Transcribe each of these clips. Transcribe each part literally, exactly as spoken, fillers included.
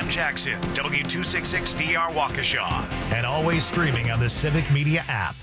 M. Jackson, W two sixty-six D R Waukesha, and always streaming on the Civic Media app.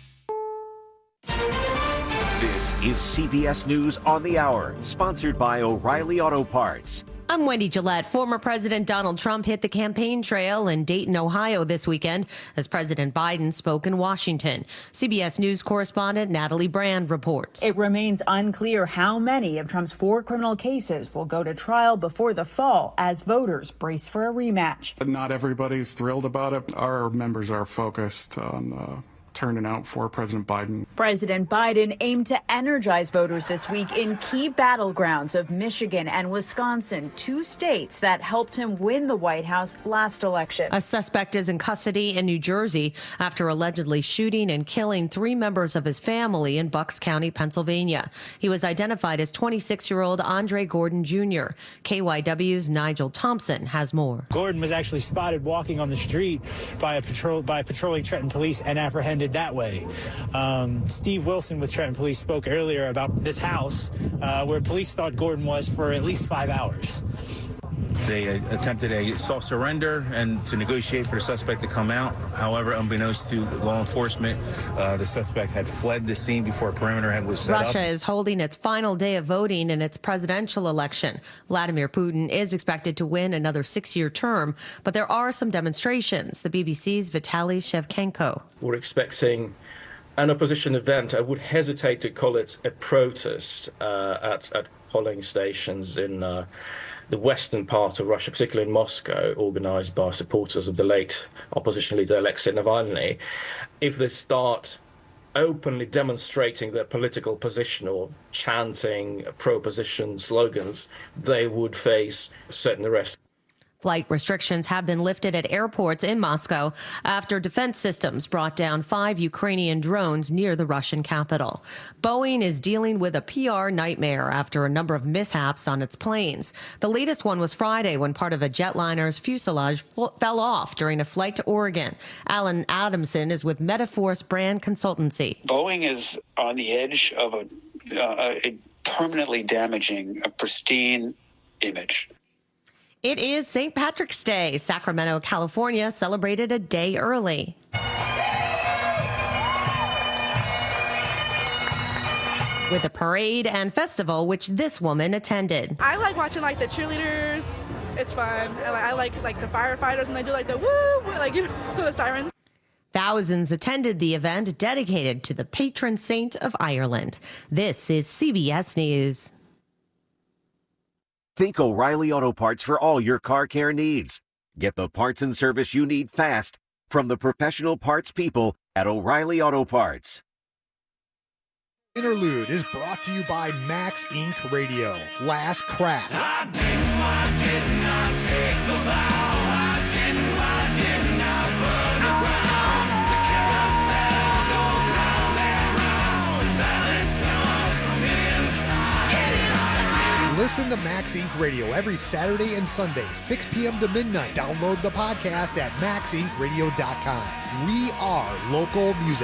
This is C B S News on the Hour, sponsored by O'Reilly Auto Parts. I'm Wendy Gillette. Former President Donald Trump hit the campaign trail in Dayton, Ohio this weekend as President Biden spoke in Washington. C B S News correspondent Natalie Brand reports. It remains unclear how many of Trump's four criminal cases will go to trial before the fall as voters brace for a rematch. Not everybody's thrilled about it. Our members are focused on uh, turning out for President Biden. President Biden aimed to energize voters this week in key battlegrounds of Michigan and Wisconsin, two states that helped him win the White House last election. A suspect is in custody in New Jersey after allegedly shooting and killing three members of his family in Bucks County, Pennsylvania. He was identified as twenty-six-year-old Andre Gordon Junior K Y W's Nigel Thompson has more. Gordon was actually spotted walking on the street by a patrol by patrolling Trenton police and apprehended that way. Um, Steve Wilson with Trenton Police spoke earlier about this house uh, where police thought Gordon was for at least five hours. They attempted a soft surrender and to negotiate for the suspect to come out. However, unbeknownst to law enforcement, uh, the suspect had fled the scene before a perimeter had was set Russia up. Russia is holding its final day of voting in its presidential election. Vladimir Putin is expected to win another six-year term, but there are some demonstrations. The B B C's Vitaly Shevchenko. We're expecting an opposition event. I would hesitate to call it a protest uh, at, at polling stations in uh, the western part of Russia, particularly in Moscow, organized by supporters of the late opposition leader Alexei Navalny. If they start openly demonstrating their political position or chanting pro-position slogans, they would face certain arrest. Flight restrictions have been lifted at airports in Moscow after defense systems brought down five Ukrainian drones near the Russian capital. Boeing is dealing with a P R nightmare after a number of mishaps on its planes. The latest one was Friday when part of a jetliner's fuselage f- fell off during a flight to Oregon. Alan Adamson is with Metaforce Brand Consultancy. Boeing is on the edge of a, uh, a permanently damaging a pristine image. It is Saint Patrick's Day. Sacramento, California celebrated a day early. With a parade and festival, which this woman attended. I like watching like the cheerleaders. It's fun. I like, I like like the firefighters when they do like the woo, like you know, the sirens. Thousands attended the event dedicated to the patron saint of Ireland. This is C B S News. Think O'Reilly Auto Parts for all your car care needs. Get the parts and service you need fast from the professional parts people at O'Reilly Auto Parts. Interlude is brought to you by Max Incorporated. Radio. Last Crack. I didn't, I did not take the vow. I didn't, I did not burn the ground. The carousel goes round and round. Balance comes from inside. Get inside. Listen to Max Incorporated. Radio every Saturday and Sunday, six p.m. to midnight. Download the podcast at max inc radio dot com. We are local music.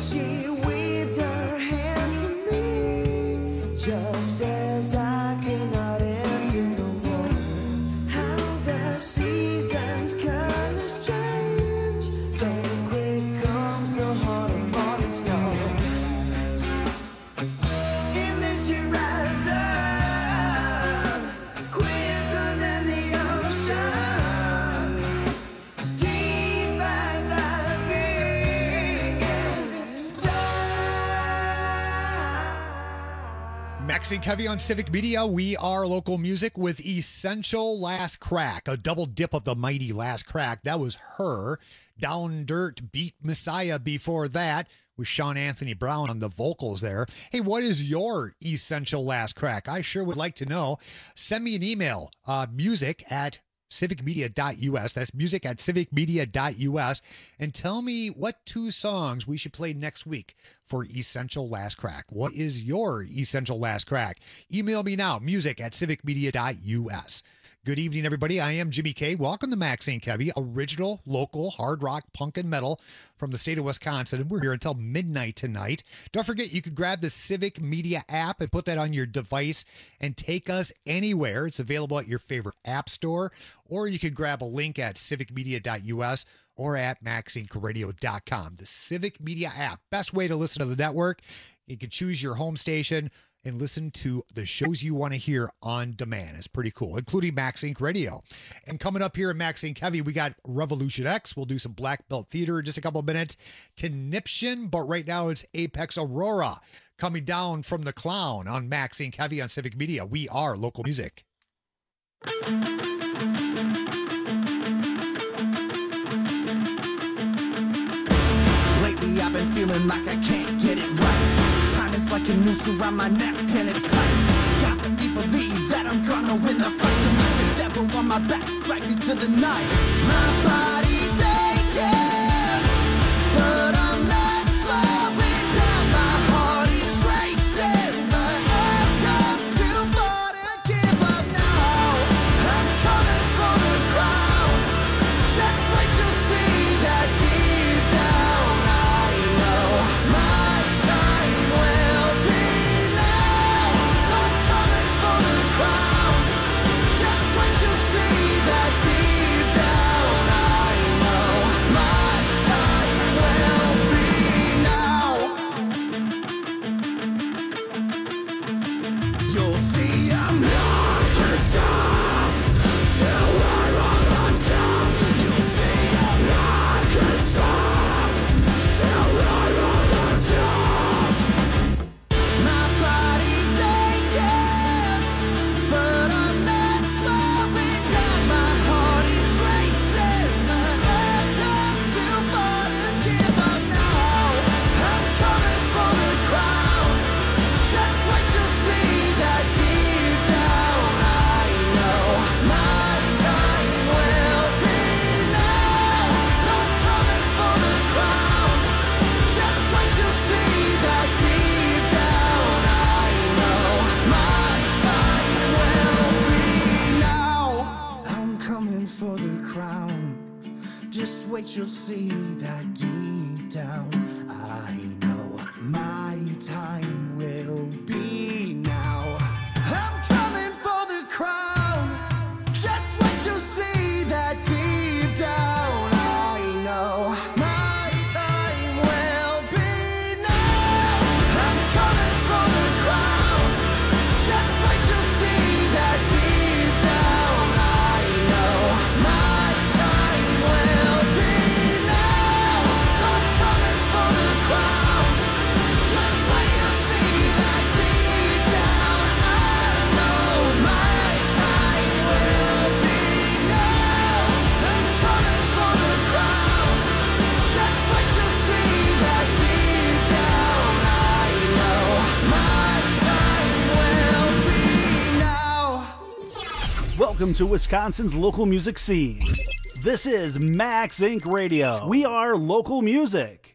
she waved her hand to me, just as I cannot enter no more. How the seasons colors change, so quick comes the heart of falling snow. In this horizon, quicker than the ocean, deep and Maxine Kevy on Civic Media. We are local music with Essential Last Crack, a double dip of the mighty Last Crack. That was her. Down Dirt beat Messiah before that with Sean Anthony Brown on the vocals there. Hey, what is your Essential Last Crack? I sure would like to know. Send me an email, uh, music at civic media dot u s. That's music at civic media dot u s. And tell me what two songs we should play next week for Essential Last Crack. What is your Essential Last Crack? Email me now, music at civic media dot u s. Good evening, everybody. I am Jimmy K. Welcome to Maxine Kevy, original, local, hard rock, punk, and metal from the state of Wisconsin. And we're here until midnight tonight. Don't forget, you can grab the Civic Media app and put that on your device and take us anywhere. It's available at your favorite app store, or you can grab a link at civic media dot u s or at maxine radio dot com. The Civic Media app, best way to listen to the network. You can choose your home station and listen to the shows you want to hear on demand. It's pretty cool, including Max Inc Radio. And coming up here in Max Inc Heavy, we got Revolution X. We'll do some Black Belt Theater in just a couple of minutes. Conniption, but right now it's Apex Aurora coming down from the Clown on Max Inc Heavy on Civic Media. We are local music. Lately I've been feeling like I can't get it right. Time is like a noose around my neck and it's tight. Got to me believe that I'm gonna win the fight. Don't let the devil on my back drag me to the night. My body's aching, but I'm not slowing down. My heart is racing, but I've come too far to give up now. I'm coming for the crown. Just wait, you'll see that deep down. I know my time will be now. I'm coming for the crown. Just wait, you'll see that deep down. I know my time will be now. You'll see I'm not gonna stop till I'm on top. You'll see I'm not gonna stop till I'm on top. My body's aching, but I'm not slowing down. My heart is racing, but I've come too far to give up now. I'm coming for the crown. Just wait, you'll see that deep down. I know my time will be now. I'm coming for the crown. Just wait, you'll see that deep down. I know my time will be now. I'm coming for the crown. Just wait, you'll see that deep down. I know my time will be now. I'm coming for the crown. Just wait, you'll see that deep down. I know my time will be now. I'm coming for the crown. Just wait, you'll see that deep down. I know my time will be now. I'm coming for the crown. Just wait, you'll see that deep down. I know my time will be now. I'm coming for the crown. Just wait, you'll see that deep down. I know my time will be now. Welcome to Wisconsin's local music scene. This is Max Inc Radio. We are local music.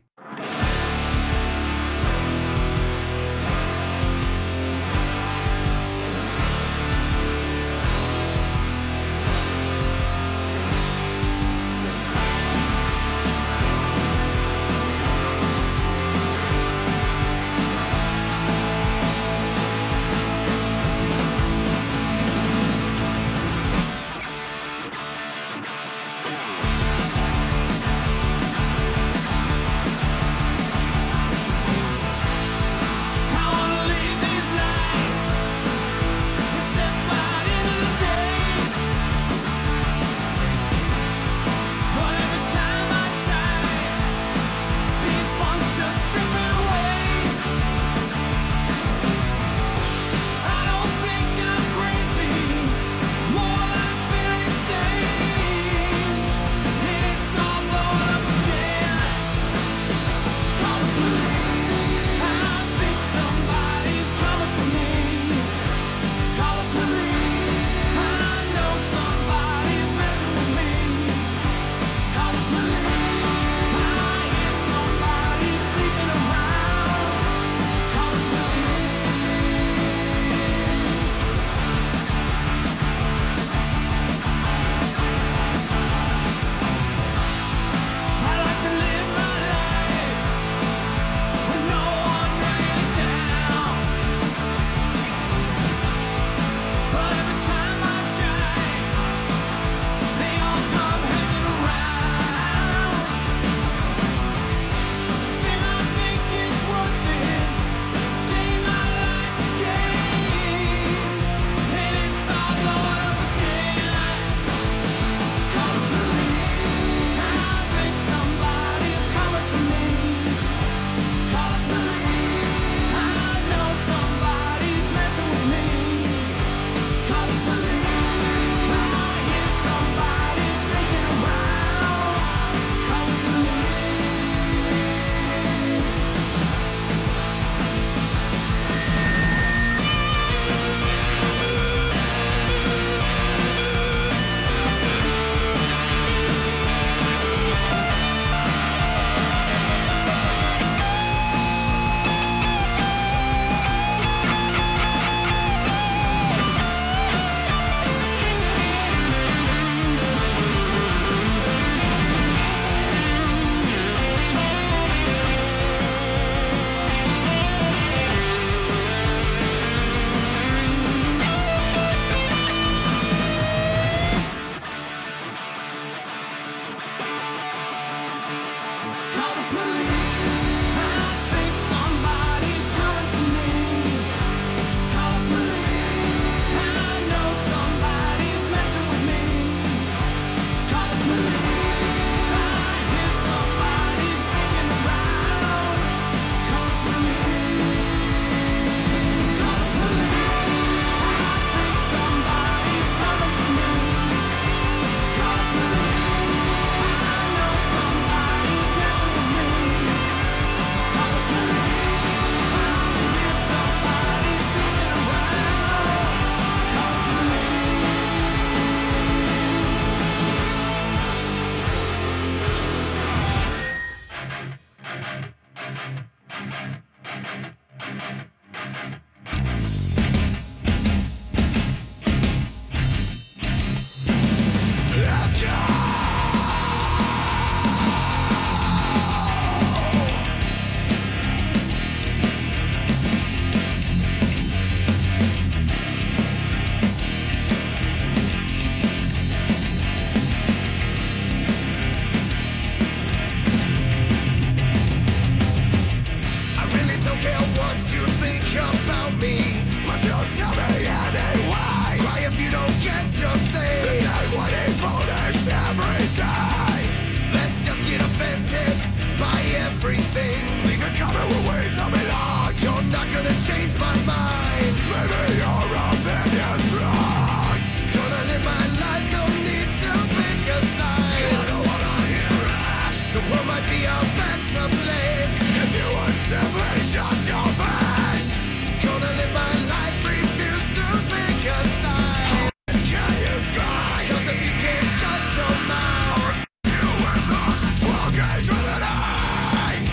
accepted by everything. Think I'm coming with ways I belong. You're not gonna change my mind. Maybe your opinion's wrong. Gonna live my life, no need to pick a side. I don't wanna hear it. The world might be a better place if you would simply shut your face. Gonna live my life, refuse to pick a side. Can you sky? Cause if you can't shut your mouth, you will not walk into the night.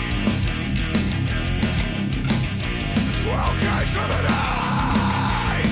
Twelve guys from the night.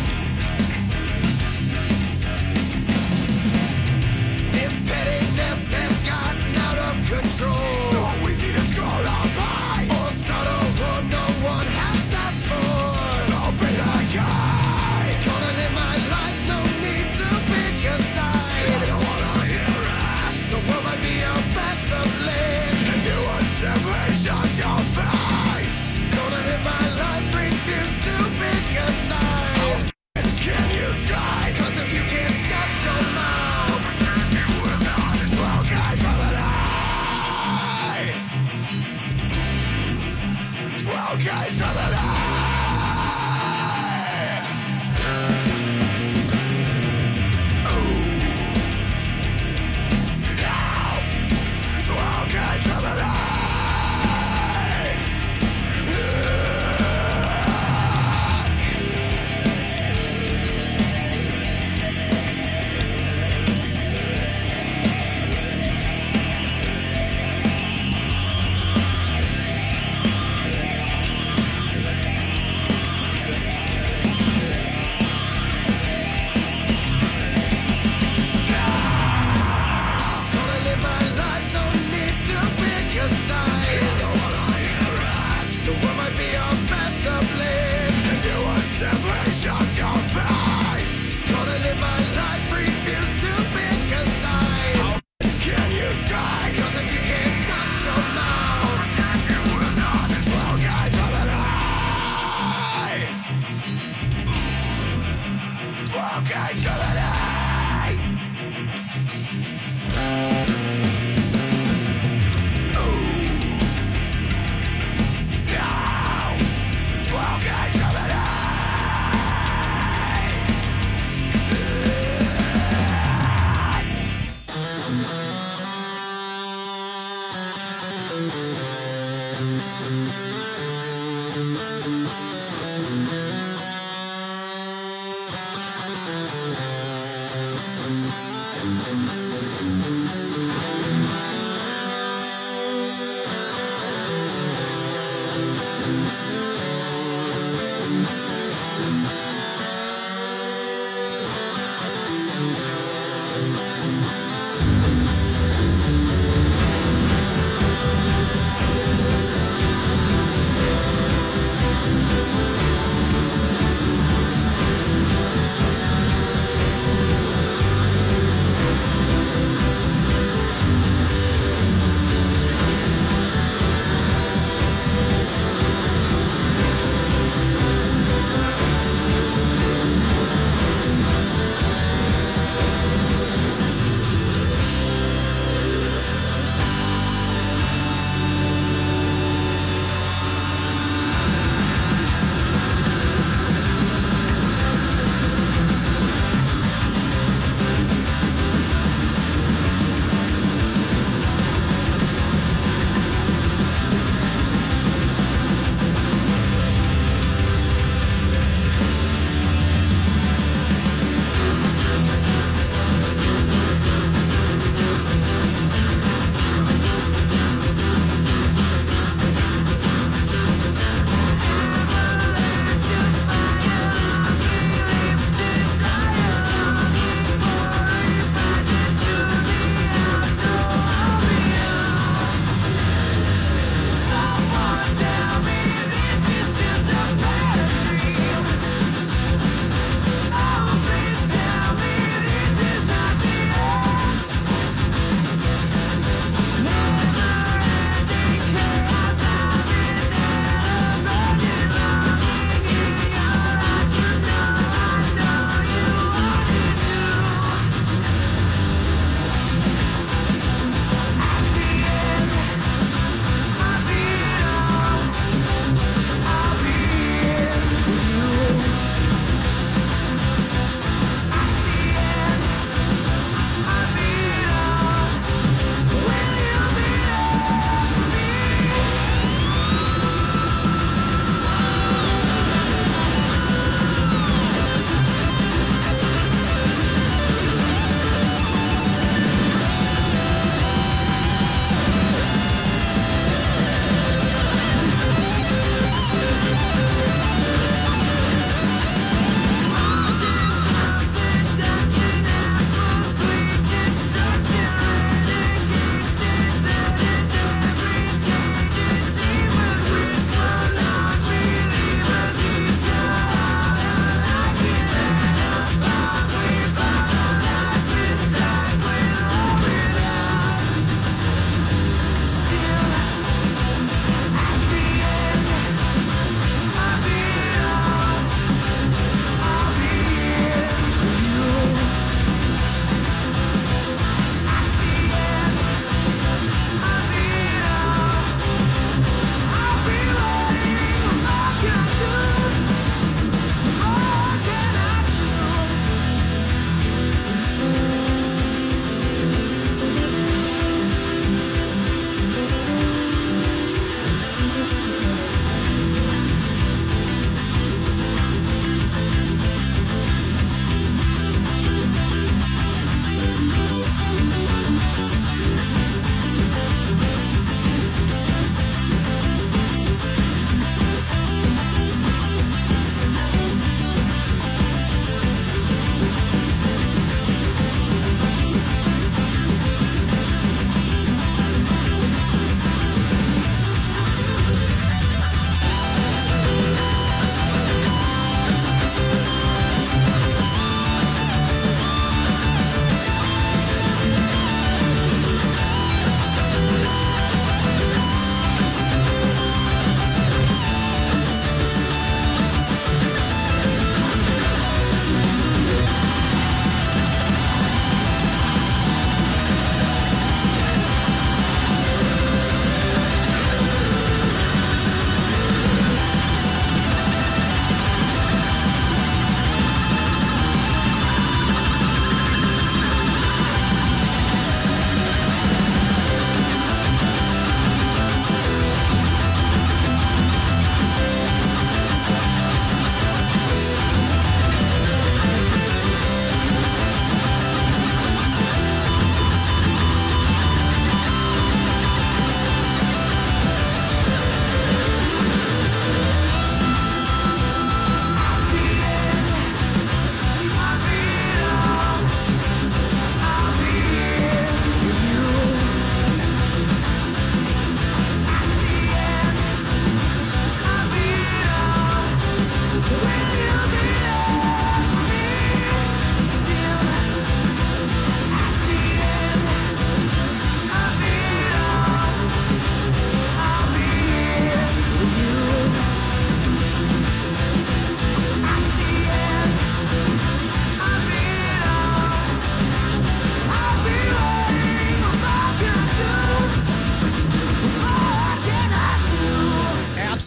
This pettiness has gotten out of control. So easy to scroll on by or start a war no one has asked for. Don't be that guy. Gonna live my life, no need to pick a side. I don't wanna hear it. The world might be a better place if you would simply shut your face. Gonna live my life, refuse to pick a side. Can you sky? Cause if you can't shut your mouth, you will not well guide from the night. Twelve guys from the night. Ooh. Now, twelve guys from the night.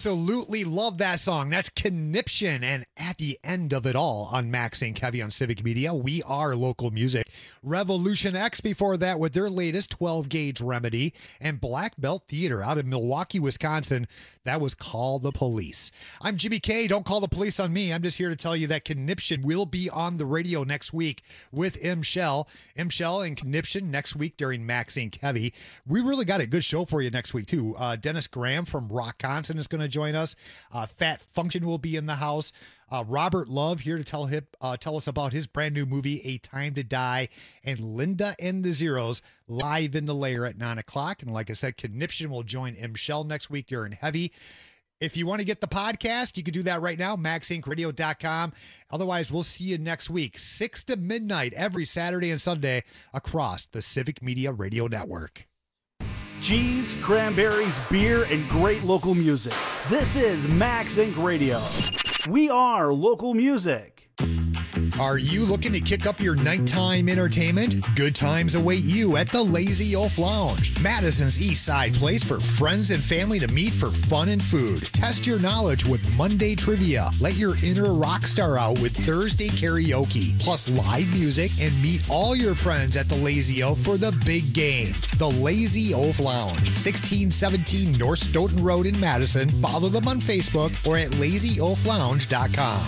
Absolutely love that song. That's Conniption. And at the end of it all on Max Inc Heavy on Civic Media, we are local music. Revolution X before that with their latest twelve gauge Remedy, and Black Belt Theater out of Milwaukee, Wisconsin. That was Call the Police. I'm Jimmy K. Don't call the police on me. I'm just here to tell you that Conniption will be on the radio next week with M. Shell. M. Shell and Conniption next week during Max Inc Heavy. We really got a good show for you next week, too. Uh, Dennis Graham from Rockconson is going to join us. Uh, Fat Function will be in the house. Uh, Robert Love here to tell hip, uh, tell us about his brand new movie, A Time to Die, and Linda and the Zeros live in the lair at nine o'clock. And like I said, Conniption will join M. Shell next week during Heavy. If you want to get the podcast, you can do that right now, max inc radio dot com. Otherwise, we'll see you next week, six to midnight every Saturday and Sunday across the Civic Media Radio Network. Cheese, cranberries, beer, and great local music. This is Max Inc Radio. We are local music. Are you looking to kick up your nighttime entertainment? Good times await you at the Lazy Oaf Lounge, Madison's East Side place for friends and family to meet for fun and food. Test your knowledge with Monday trivia. Let your inner rock star out with Thursday karaoke, plus live music, and meet all your friends at the Lazy Oaf for the big game. The Lazy Oaf Lounge, sixteen seventeen North Stoughton Road in Madison. Follow them on Facebook or at lazy oaf lounge dot com.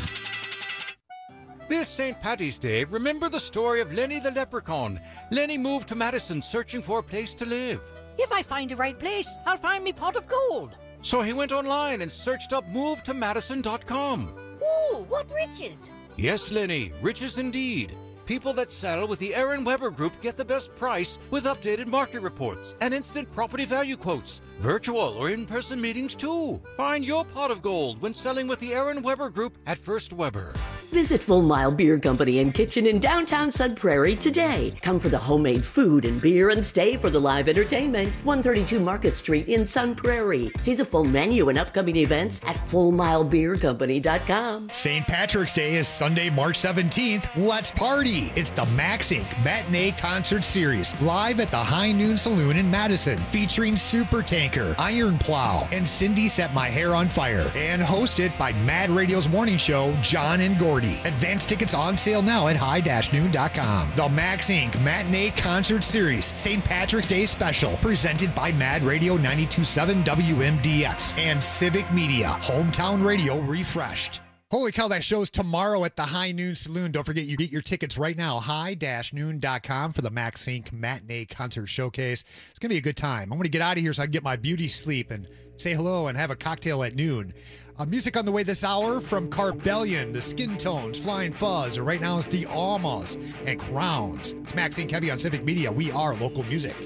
This Saint Paddy's Day, remember the story of Lenny the Leprechaun. Lenny moved to Madison searching for a place to live. If I find the right place, I'll find me pot of gold. So he went online and searched up move to madison dot com. Ooh, what riches! Yes, Lenny, riches indeed. People that sell with the Aaron Weber Group get the best price with updated market reports and instant property value quotes. Virtual or in-person meetings too. Find your pot of gold when selling with the Aaron Weber Group at First Weber. Visit Full Mile Beer Company and Kitchen in downtown Sun Prairie today. Come for the homemade food and beer and stay for the live entertainment. one thirty-two Market Street in Sun Prairie. See the full menu and upcoming events at full mile beer company dot com. Saint Patrick's Day is Sunday, March seventeenth. Let's party. It's the Max Inc Matinee Concert Series live at the High Noon Saloon in Madison, featuring Super Tanker, Iron Plow, and Cindy Set My Hair on Fire, and hosted by Mad Radio's morning show, John and Gordy. Advance tickets on sale now at high dash noon dot com. The Max Inc Matinee Concert Series Saint Patrick's Day Special, presented by Mad Radio ninety-two point seven W M D X and Civic Media, hometown radio refreshed. Holy cow, that show's tomorrow at the High Noon Saloon. Don't forget, you get your tickets right now, high dash noon dot com for the Max Inc Matinee Concert Showcase. It's going to be a good time. I'm going to get out of here so I can get my beauty sleep and say hello and have a cocktail at noon. Uh, music on the way this hour from Carbellion, the Skin Tones, Flying Fuzz, or right now it's the Almas and Crowns. It's Max Inc Heavy on Civic Media. We are local music.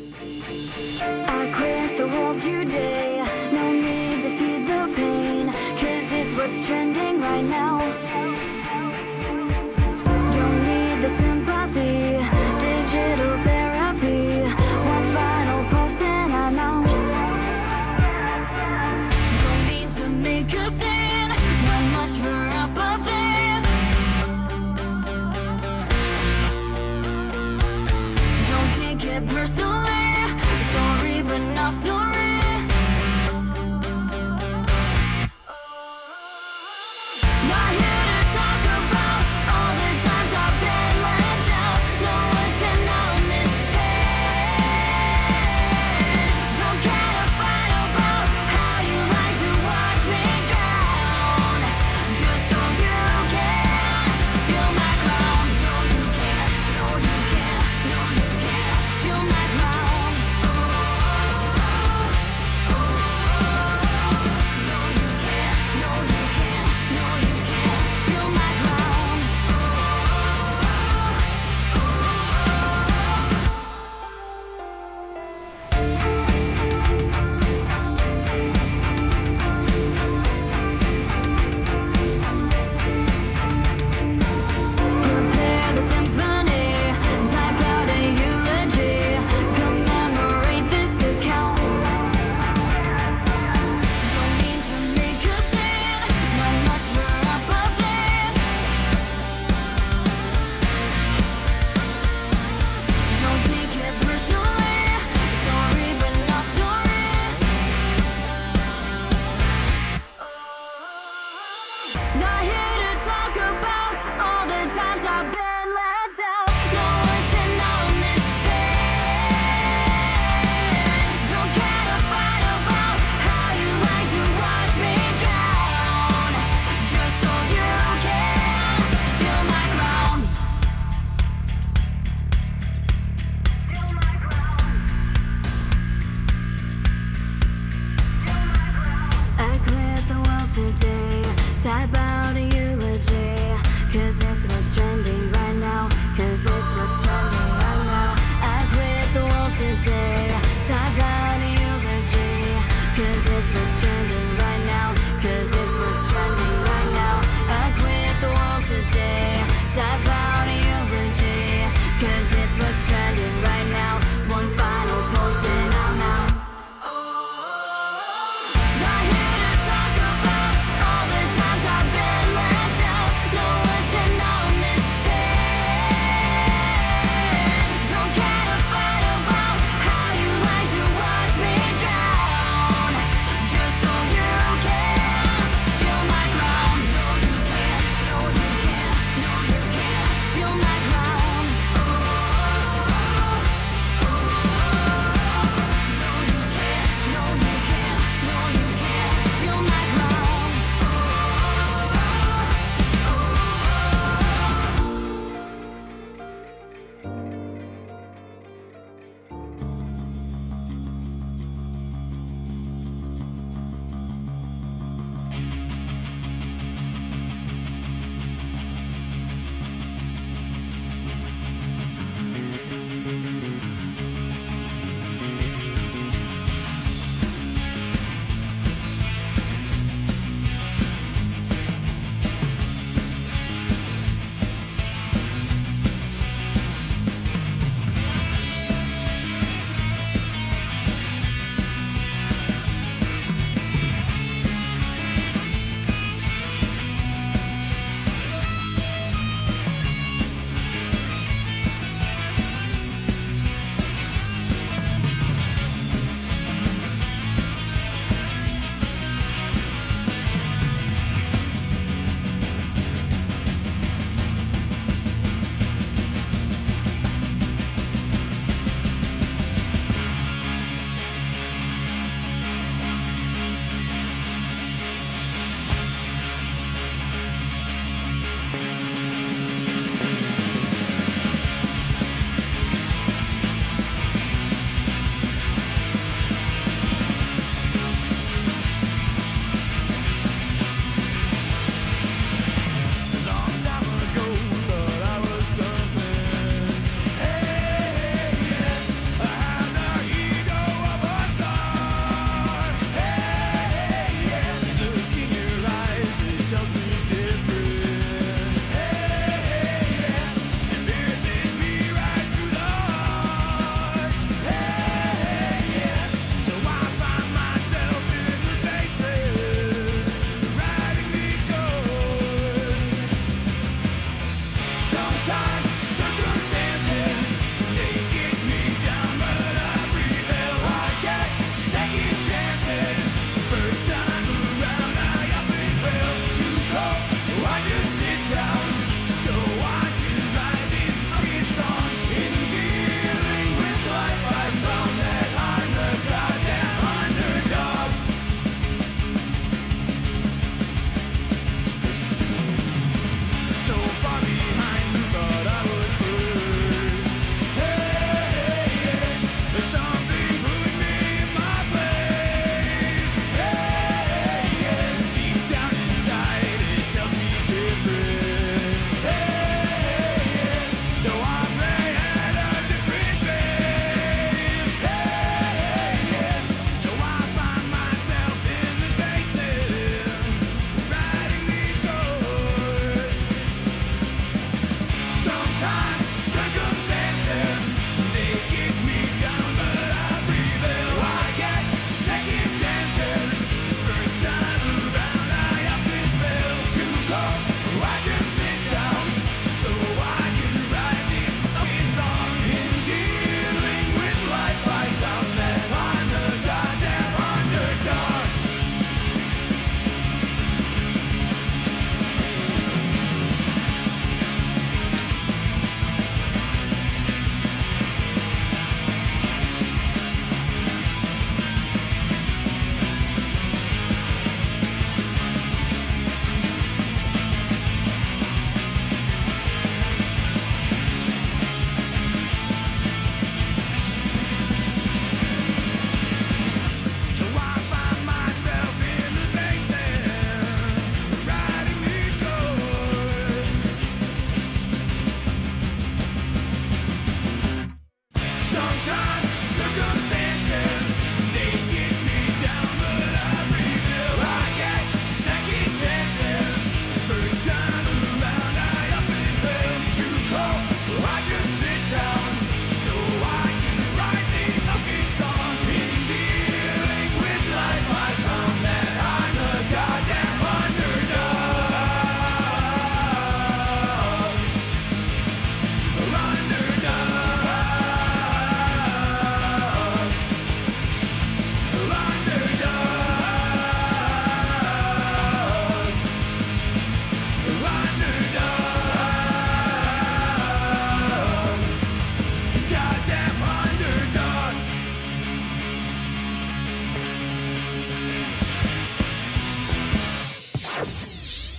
I quit the world today. No need to feed the pain, cause it's what's trending right now. Don't need the sympathy, digital therapy. One final post, then I'm out. Don't need to make a scene, not much for apathy. Don't take it personally, sorry but not sorry. today. Type out a eulogy, cause it's what's trending right now. Cause it's what's trending right now. I quit the world today. Type out a eulogy, cause it's what's trending right now. Cause it's what's trending right now. I quit the world today. Type out a eulogy, cause it's what's trending right now. One final post and I'm out. Not here to talk about all the times I've been let down. No one's to know this pain. Don't care to fight about how you like to watch me drown. Just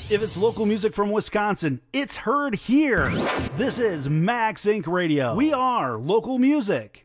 If it's local music from Wisconsin, it's heard here. This is Max Incorporated. Radio. We are local music.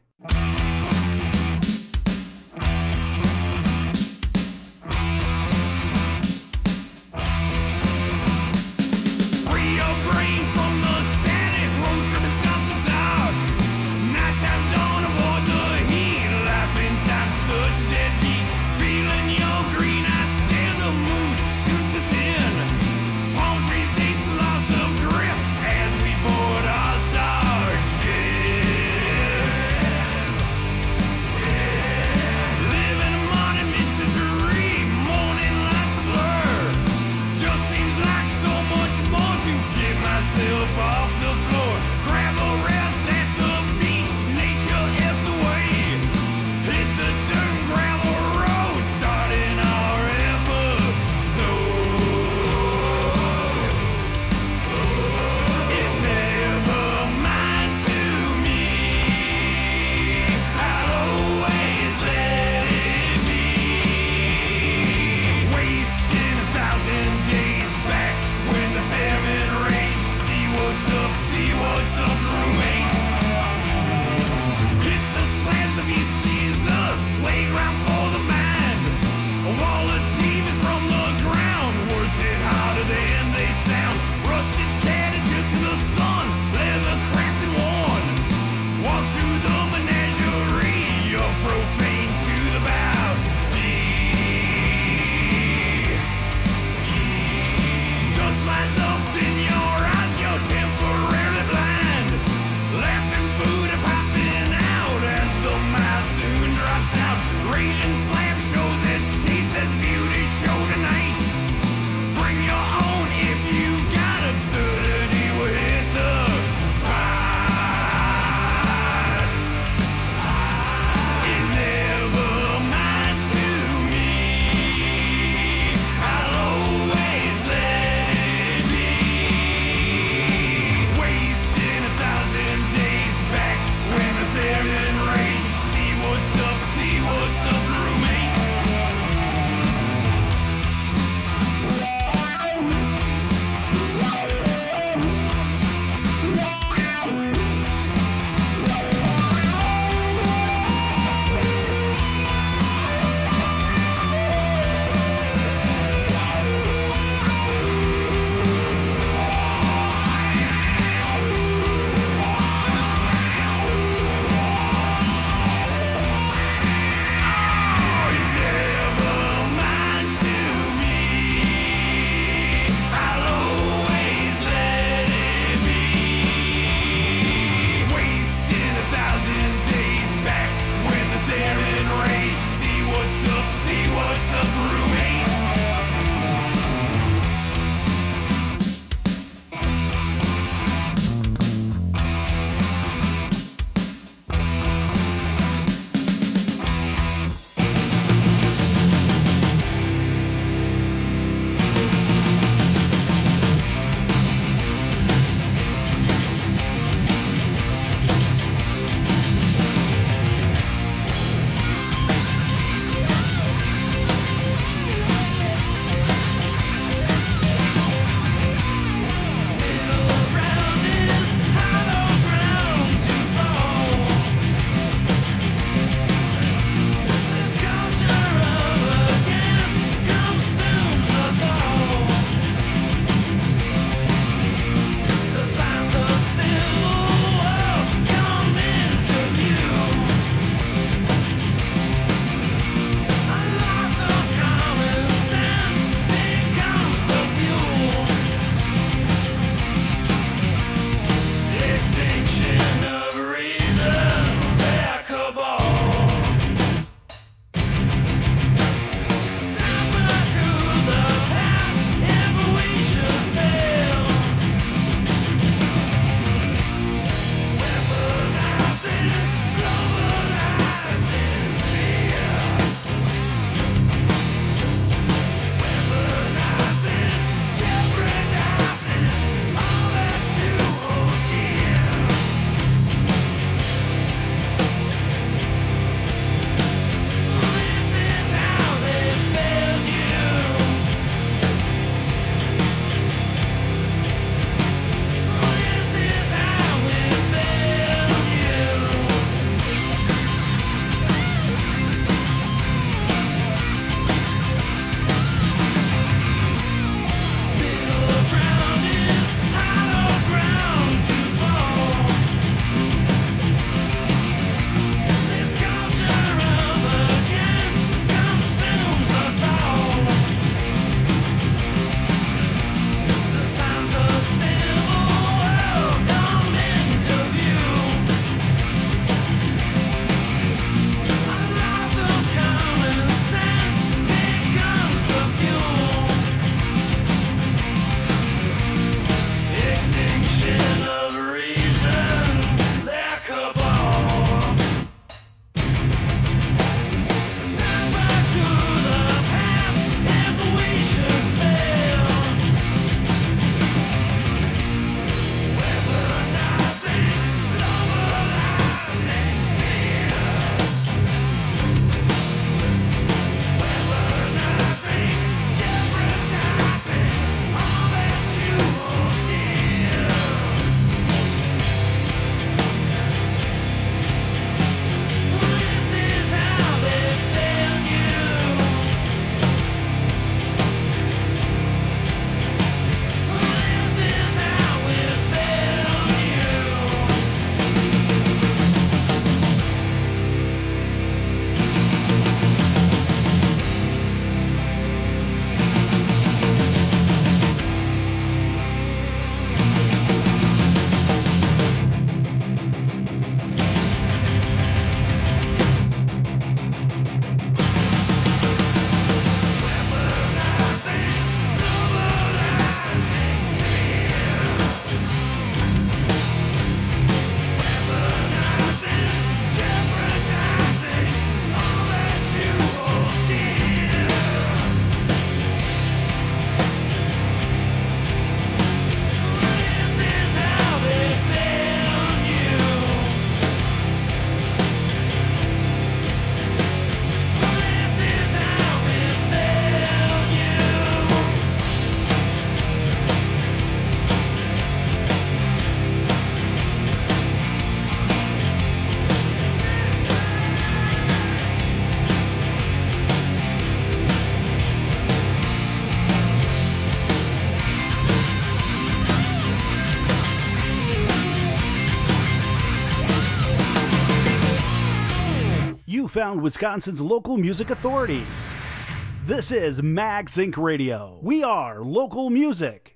found Wisconsin's local music authority. This is Max Inc Radio. We are local music.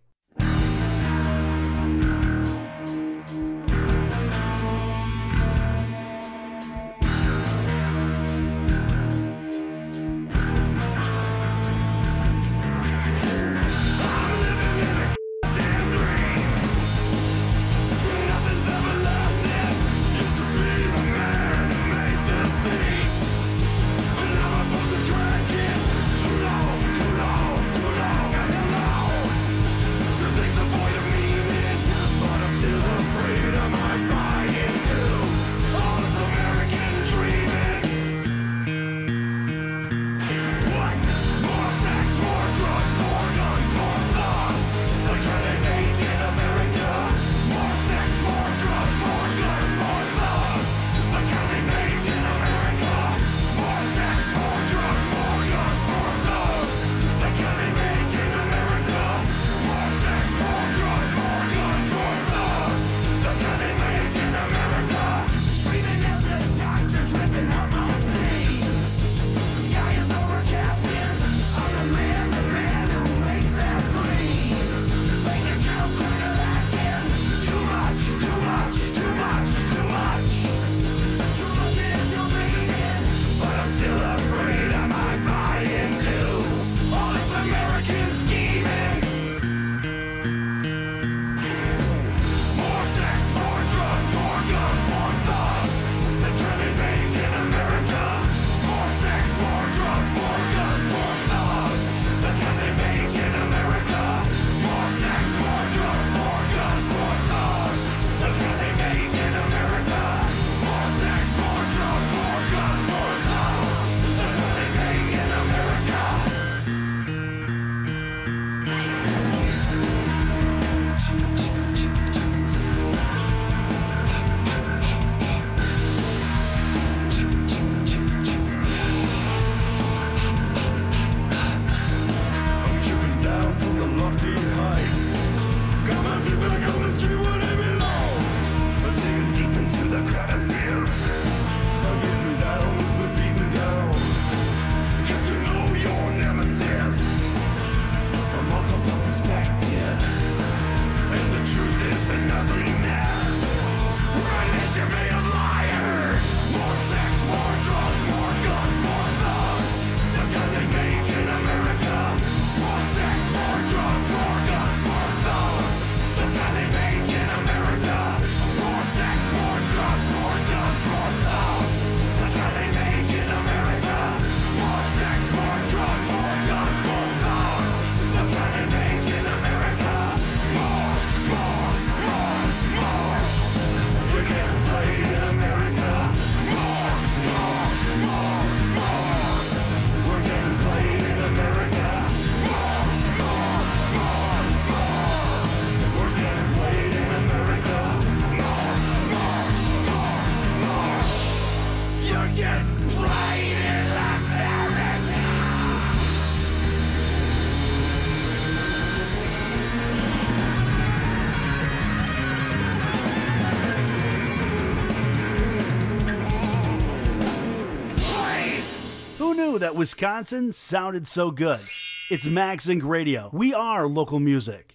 That Wisconsin sounded so good. It's Max Inc Radio. We are local music.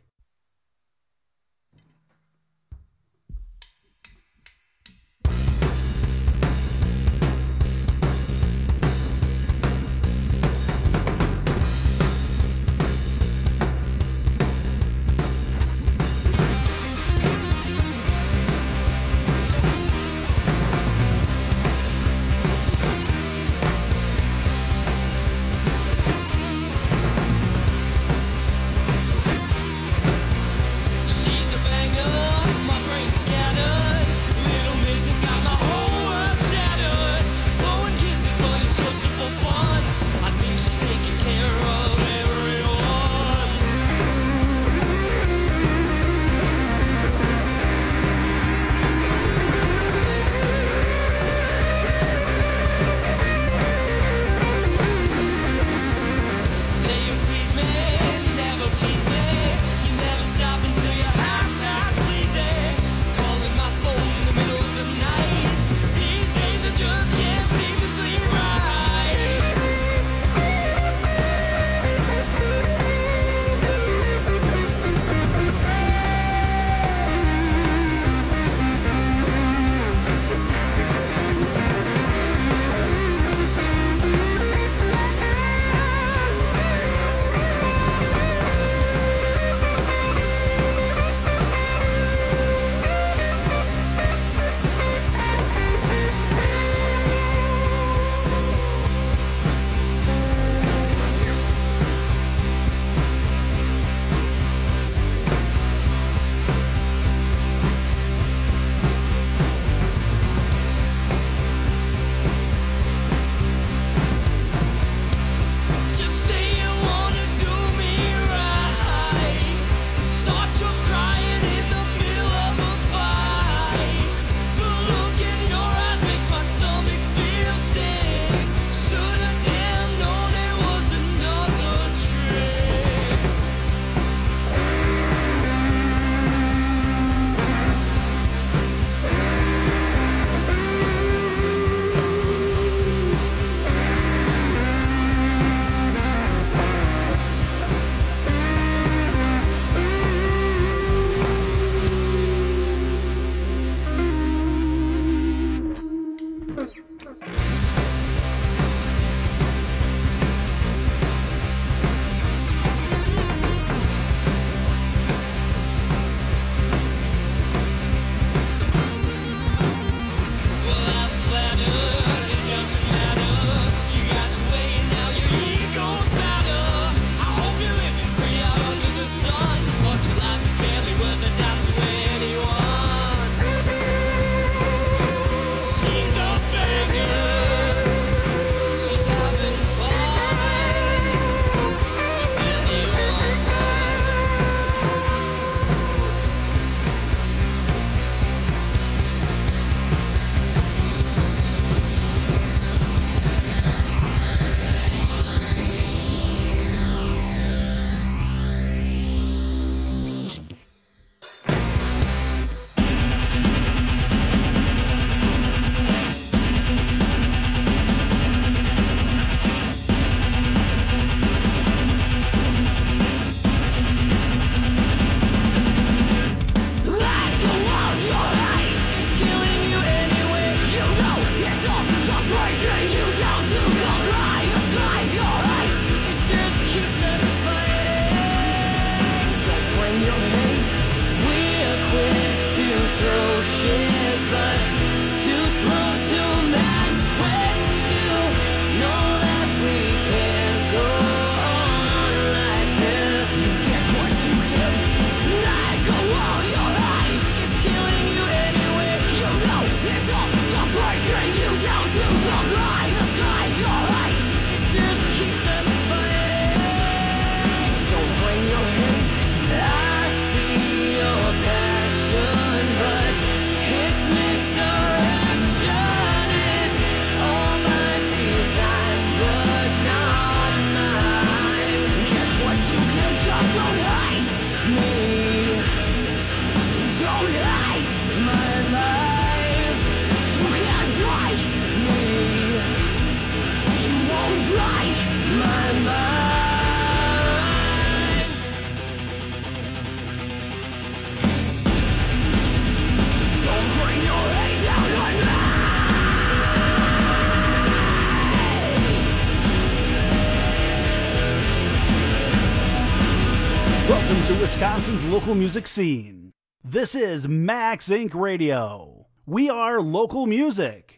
Welcome to Wisconsin's local music scene. This is Max Incorporated. Radio. We are local music.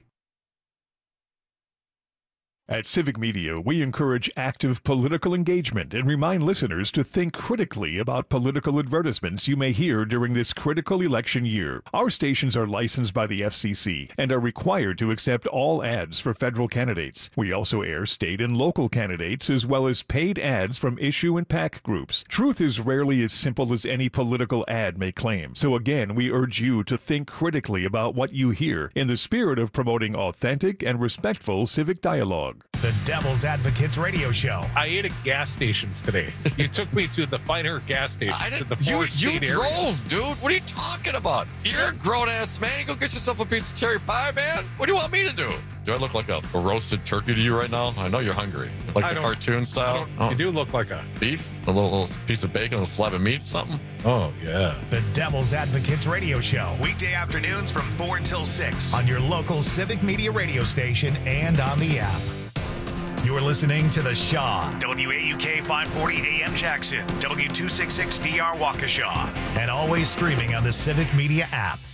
At Civic Media, we encourage active political engagement and remind listeners to think critically about political advertisements you may hear during this critical election year. Our stations are licensed by the F C C and are required to accept all ads for federal candidates. We also air state and local candidates as well as paid ads from issue and PAC groups. Truth is rarely as simple as any political ad may claim. So again, we urge you to think critically about what you hear in the spirit of promoting authentic and respectful civic dialogue. The Devil's Advocates Radio Show. I ate at gas stations today. You took me to the finer gas stations. I in didn't, the you four-seat you area. drove, dude. What are you talking about? You're a grown-ass man. You go get yourself a piece of cherry pie, man. What do you want me to do? Do I look like a, a roasted turkey to you right now? I know you're hungry. Like I the don't- cartoon style? I don't- You do look like a... Beef? A little, little piece of bacon, a little slab of meat, something? Oh, yeah. The Devil's Advocates Radio Show. Weekday afternoons from four until six on your local Civic Media radio station and on the app. You're listening to The Shaw, W A U K five forty A M Jackson, W two sixty-six D R Waukesha, and always streaming on the Civic Media app.